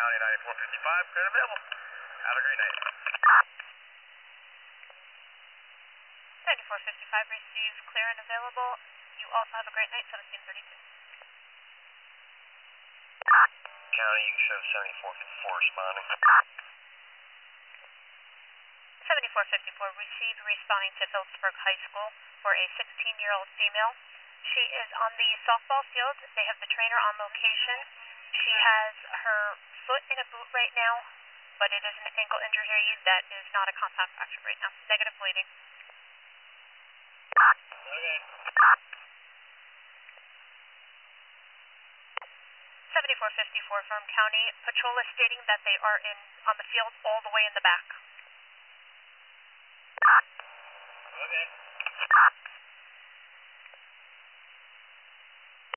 County 9455, clear and available. Have a great night. 9455 receives clear and available. You also have a great night, 1732. County, you can show 7454 responding. 7454 received responding to Phillipsburg High School for a 16-year-old female. She is on the softball field. They have the trainer on location. She has her foot in a boot right now, but it is an ankle injury that is not a contact fracture right now. Negative bleeding. Okay. 7454 from County. Patrol is stating that they are on the field all the way in the back. Okay.